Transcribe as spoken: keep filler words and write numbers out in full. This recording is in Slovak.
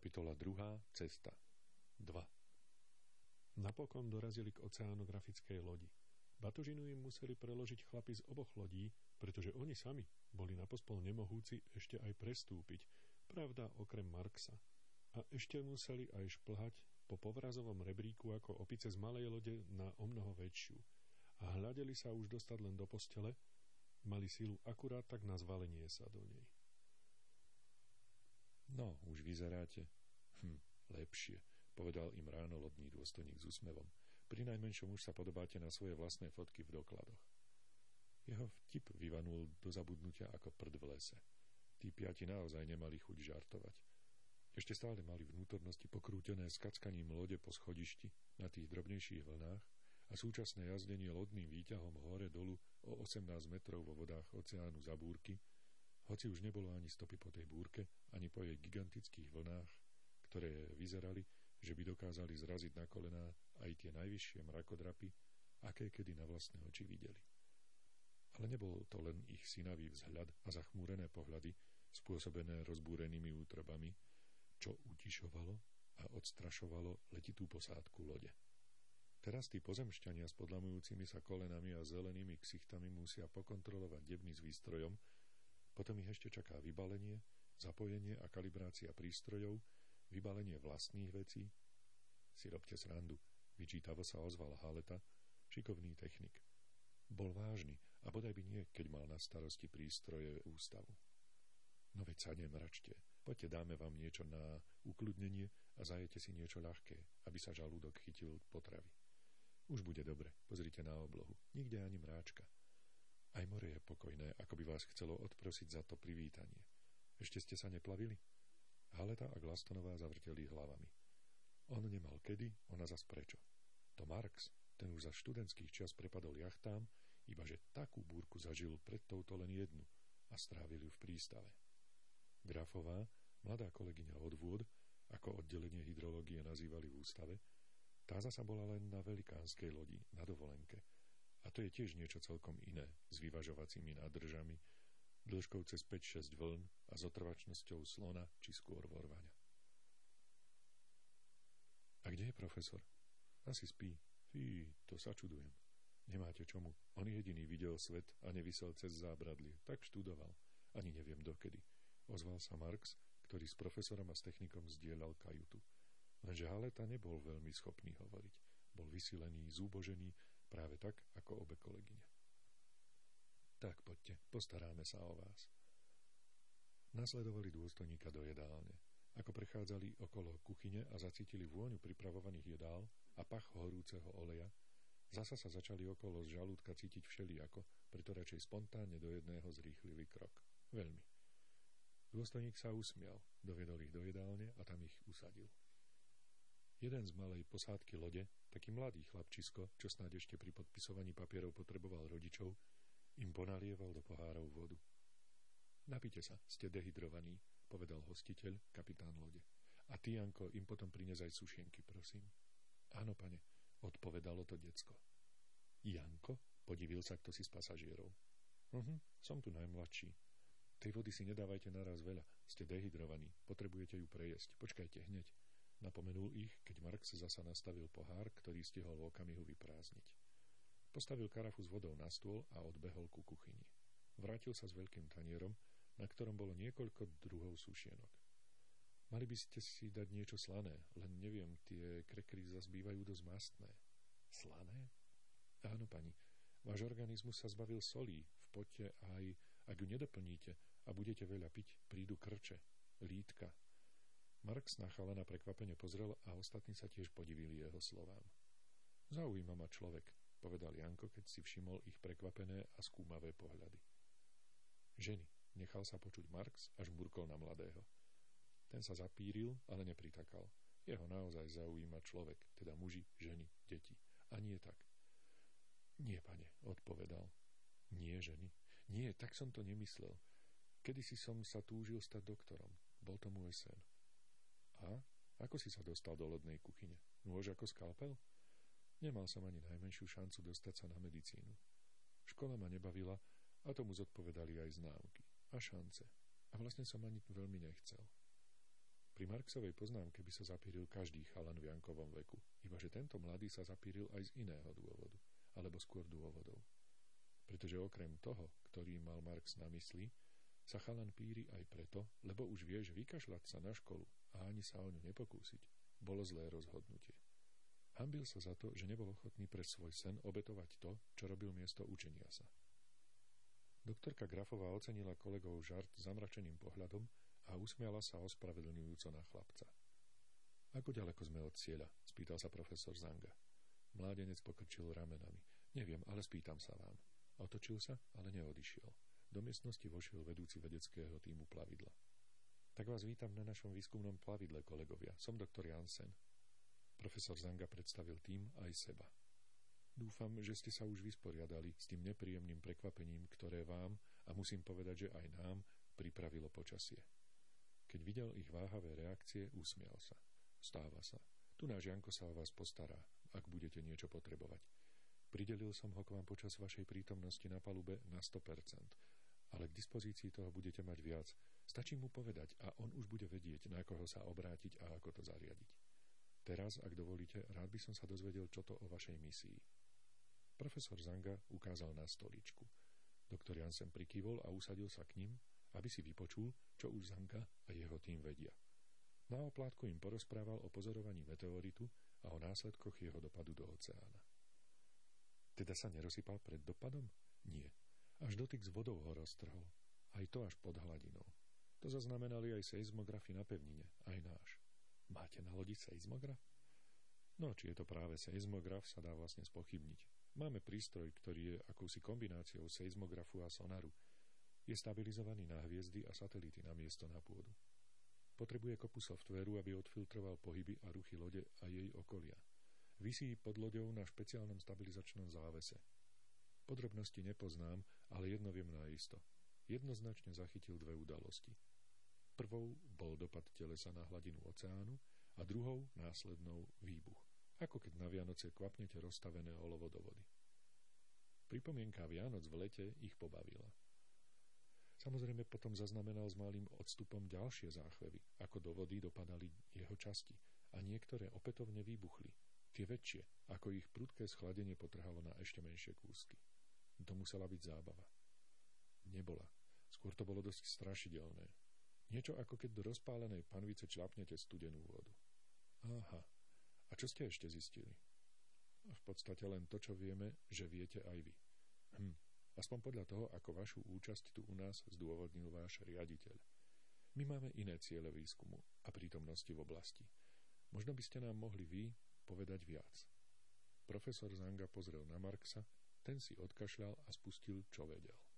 Kapitola druhá. Cesta. dva. Napokon dorazili k oceanografickej lodi. Batožinu im museli preložiť chlapi z oboch lodí, pretože oni sami boli napospol nemohúci ešte aj prestúpiť, pravda okrem Marksa. A ešte museli aj šplhať po povrazovom rebríku ako opice z malej lode na omnoho väčšiu. A hľadeli sa už dostať len do postele, mali silu akurát tak na zvalenie sa do nej. No, už vyzeráte. Hm, lepšie, povedal im ráno lodný dôstojník s úsmevom. Pri najmenšom už sa podobáte na svoje vlastné fotky v dokladoch. Jeho vtip vyvanul do zabudnutia ako prd v lese. Tí piati naozaj nemali chuť žartovať. Ešte stále mali vnútornosti pokrútené skackaním lode po schodišti na tých drobnejších vlnách a súčasné jazdenie lodným výťahom hore dolu o osemnásť metrov vo vodách oceánu za búrky, hoci už nebolo ani stopy po tej búrke, ani po jej gigantických vlnách, ktoré vyzerali, že by dokázali zraziť na kolená aj tie najvyššie mrakodrapy, aké kedy na vlastné oči videli. Ale nebol to len ich sinavý vzhľad a zachmúrené pohľady, spôsobené rozbúrenými útrobami, čo utišovalo a odstrašovalo letitú posádku lode. Teraz tí pozemšťania s podlamujúcimi sa kolenami a zelenými ksichtami musia pokontrolovať debny s výstrojom. Potom ich ešte čaká vybalenie, zapojenie a kalibrácia prístrojov, vybalenie vlastných vecí. Si robte srandu, vyčítavo sa ozval Haleta, šikovný technik. Bol vážny a bodaj by nie, keď mal na starosti prístroje ústavu. No veď sa nemračte, poďte dáme vám niečo na ukľudnenie a zajete si niečo ľahké, aby sa žalúdok chytil potravy. Už bude dobre, pozrite na oblohu, nikde ani mráčka. Aj more je pokojné, ako by vás chcelo odprosiť za to privítanie. Ešte ste sa neplavili? Haleta a Glastonová zavrteli hlavami. On nemal kedy, ona zas prečo. To Marks, ten už za študentských čias prepadol jachtám, ibaže takú búrku zažil pred touto len jednu a strávil ju v prístave. Grafová, mladá kolegyňa odvôd, ako oddelenie hydrológie nazývali v ústave, tá zasa bola len na velikánskej lodi, na dovolenke. A to je tiež niečo celkom iné, s vyvažovacími nádržami, dĺžkou cez päť šesť vln a s otrvačnosťou slona či skôr vorvaňa. A kde je profesor? Asi spí. Fí, to sa čudujem. Nemáte čomu. On jediný videl svet a nevysel cez zábradlie. Tak študoval. Ani neviem dokedy. Ozval sa Marks, ktorý s profesorom a s technikom zdieľal kajutu. Lenže Haleta nebol veľmi schopný hovoriť. Bol vysilený, zúbožený, práve tak, ako obe kolegyne. Tak poďte, postaráme sa o vás. Nasledovali dôstojníka do jedálne. Ako prechádzali okolo kuchyne a zacítili vôňu pripravovaných jedál a pach horúceho oleja, zasa sa začali okolo z žalúdka cítiť všelijako, preto radšej spontánne do jedného zrýchlili krok. Veľmi. Dôstojník sa usmial, doviedol ich do jedálne a tam ich usadil. Jeden z malej posádky lode, taký mladý chlapčisko, čo snáď ešte pri podpisovaní papierov potreboval rodičov, im ponalieval do pohárov vodu. Napite sa, ste dehydrovaní, povedal hostiteľ, kapitán lode. A ty, Janko, im potom prines aj sušienky, prosím. Áno, pane, odpovedalo to decko. Janko? Podivil sa kto si z pasažierov. Uh-huh, som tu najmladší. Tej vody si nedávajte naraz veľa, ste dehydrovaní, potrebujete ju prejesť, počkajte hneď. Napomenul ich, keď Marx zasa nastavil pohár, ktorý stihol v okamihu vyprázdniť. Postavil karafu s vodou na stôl a odbehol ku kuchyni. Vrátil sa s veľkým tanierom, na ktorom bolo niekoľko druhov sušienok. Mali by ste si dať niečo slané, len neviem, tie krekry zas bývajú dosť mastné. Slané? Áno, pani. Váš organizmus sa zbavil solí v pote a aj, ak ju nedoplníte a budete veľa piť, prídu krče, lítka. Marx na chalana prekvapene pozrel a ostatní sa tiež podivili jeho slovám. Zaujíma ma človek, povedal Janko, keď si všimol ich prekvapené a skúmavé pohľady. Ženy, nechal sa počuť Marx, až burkol na mladého. Ten sa zapíril, ale nepritakal. Jeho naozaj zaujíma človek, teda muži, ženy, deti. A nie tak. Nie, pane, odpovedal. Nie, ženy. Nie, tak som to nemyslel. Kedysi som sa túžil stať doktorom. Bol to môj sen. A? Ako si sa dostal do lodnej kuchyne? Nôž ako skalpel? Nemal som ani najmenšiu šancu dostať sa na medicínu. Škola ma nebavila a tomu zodpovedali aj známky. A šance. A vlastne som ani veľmi nechcel. Pri Marxovej poznámke by sa zapíril každý chalan v Jankovom veku, ibaže tento mladý sa zapíril aj z iného dôvodu, alebo skôr dôvodov. Pretože okrem toho, ktorý mal Marx na mysli, sa chalan píri aj preto, lebo už vie, že vykašľať sa na školu a ani sa o ňu nepokúsiť, bolo zlé rozhodnutie. Hanbil sa za to, že nebol ochotný pre svoj sen obetovať to, čo robil miesto učenia sa. Doktorka Grafová ocenila kolegov žart zamračeným pohľadom a usmiala sa ospravedlňujúco na chlapca. Ako ďaleko sme od cieľa? Spýtal sa profesor Zanga. Mládenec pokrčil ramenami. Neviem, ale spýtam sa vám. Otočil sa, ale neodišiel. Do miestnosti vošiel vedúci vedeckého tímu plavidla. Tak vás vítam na našom výskumnom plavidle, kolegovia. Som doktor Jansen. Profesor Zanga predstavil tím aj seba. Dúfam, že ste sa už vysporiadali s tým nepríjemným prekvapením, ktoré vám, a musím povedať, že aj nám, pripravilo počasie. Keď videl ich váhavé reakcie, usmial sa. Stáva sa. Tu náš Janko sa o vás postará, ak budete niečo potrebovať. Pridelil som ho k vám počas vašej prítomnosti na palube na sto percent, ale k dispozícii toho budete mať viac. Stačí mu povedať a on už bude vedieť, na koho sa obrátiť a ako to zariadiť. Teraz, ak dovolíte, rád by som sa dozvedel, čo to o vašej misii. Profesor Zanga ukázal na stoličku. Doktor Jansen prikývol a usadil sa k ním, aby si vypočul, čo už Zanga a jeho tým vedia. Na oplátku im porozprával o pozorovaní meteoritu a o následkoch jeho dopadu do oceána. Teda sa nerozsypal pred dopadom? Nie. Až dotyk s vodou ho roztrhol. Aj to až pod hladinou. To zaznamenali aj seizmografy na pevnine, aj náš. Máte na lodi seizmograf? No, či je to práve seizmograf, sa dá vlastne spochybniť. Máme prístroj, ktorý je akousi kombináciou seizmografu a sonaru. Je stabilizovaný na hviezdy a satelity na miesto na pôdu. Potrebuje kopu softvéru, aby odfiltroval pohyby a ruchy lode a jej okolia. Visí pod loďou na špeciálnom stabilizačnom závese. Podrobnosti nepoznám, ale jedno viem naisto. Jednoznačne zachytil dve udalosti. Prvou bol dopad telesa na hladinu oceánu a druhou následnou výbuch. Ako keď na Vianoce kvapnete rozstavené olovo do vody. Pripomienka Vianoc v lete ich pobavila. Samozrejme potom zaznamenal s malým odstupom ďalšie záchvevy, ako do vody dopadali jeho časti a niektoré opätovne vybuchli. Tie väčšie, ako ich prudké schladenie potrhalo na ešte menšie kúsky. To musela byť zábava. Nebola. Skôr to bolo dosť strašidelné. Niečo ako keď do rozpálenej panvice člapnete studenú vodu. Aha. A čo ste ešte zistili? V podstate len to, čo vieme, že viete aj vy. Hm. Aspoň podľa toho, ako vašu účasť tu u nás zdôvodnil váš riaditeľ. My máme iné ciele výskumu a prítomnosti v oblasti. Možno by ste nám mohli vy povedať viac. Profesor Zanga pozrel na Marxa, ten si odkašľal a spustil, čo vedel.